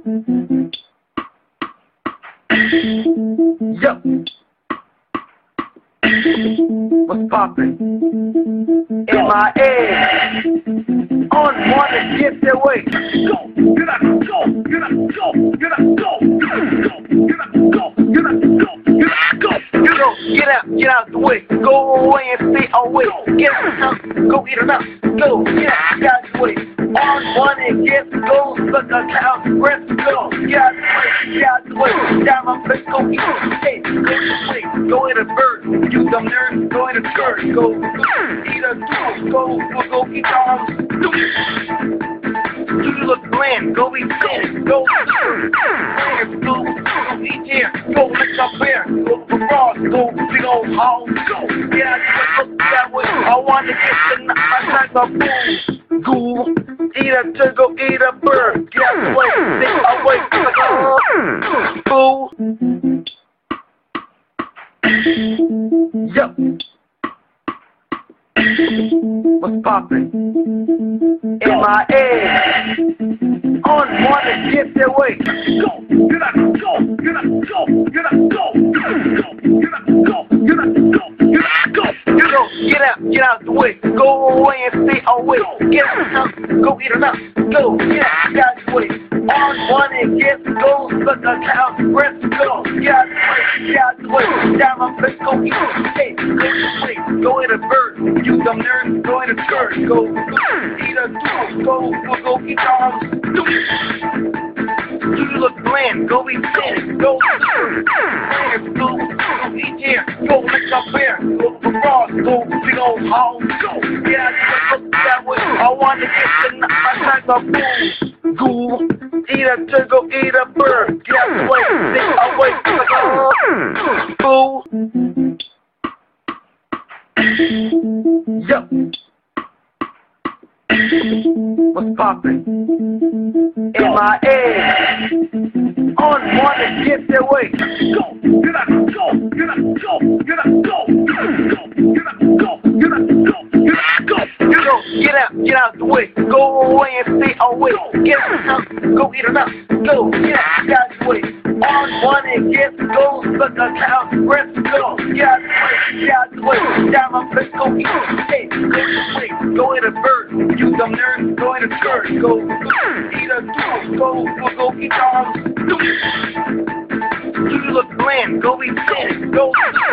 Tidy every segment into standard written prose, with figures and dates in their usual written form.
Yup. What's poppin'? MIA. On one to get their way. Go, get up, go, get up, go, get up, go, get up, go, get up, go, get up, go, get up, go. You know, get out the way. Go away and stay away. Get out, go eat it up. Go, get out the way. On one and get the gold, suck a cow, rest go. Get out the way, down my place, go eat it. Hey, go the way, go eat a bird. You dumb nerds, go eat a skirt. Go eat a goose, go eat dogs. You look bland, go eat sand. Go eat here, go lick up bear. Go for frogs, go big old hogs. Go, get out the way, look that way. I want to get the type of food. Ghoul, eat a turtle, eat a bird. Get out the way, stay away. Fool. Yup. What's poppin'? MIA. On one to get their way. Go, get up, go, get up, go, get up, go, get up, go, get up, go, get up, go, get up, go. You know, get out the way. Go away and stay away. Get out, go eat it up. Go, get out the way. On one and get the gold, suck a cow, rest go. Get out the way, down my place, go eat it. Hey, go the way, go eat a bird. You dumb nerds, go eat a skirt. Go eat a goose, go eat dogs. You look bland, go eat sand. Go eat here, go lick up bear. Go for frogs, go big old hogs. Go, get out the way, look that way. I want to get the type of food. Ghoul, eat a turtle, eat a bird. Get out the way, stay away. Fool. Yup. What's poppin'? MIA. On one to get their way. Go, get up, go, get up, go, get up, go, get up, go, get up, go, get up, go, get up, go. You know, get out the way. Go away and stay away. Get out, go eat it up. Go, get out the way. On one and get the gold, suck a cow, rest go. Get out the way, down my place, go eat it. Hey, go the way, go eat a bird. You dumb nerds, go eat a skirt. Go eat a goose, go eat dogs. You look bland, go eat sand. Go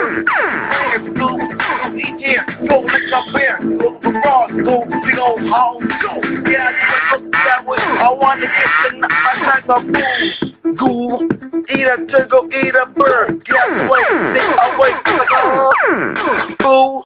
eat here, go lick up bear. Go for frogs, go big old hogs. Go, get out the way, look that way. I want to get the type of food. Ghoul, eat a turtle, eat a bird. Get out the way, stay away.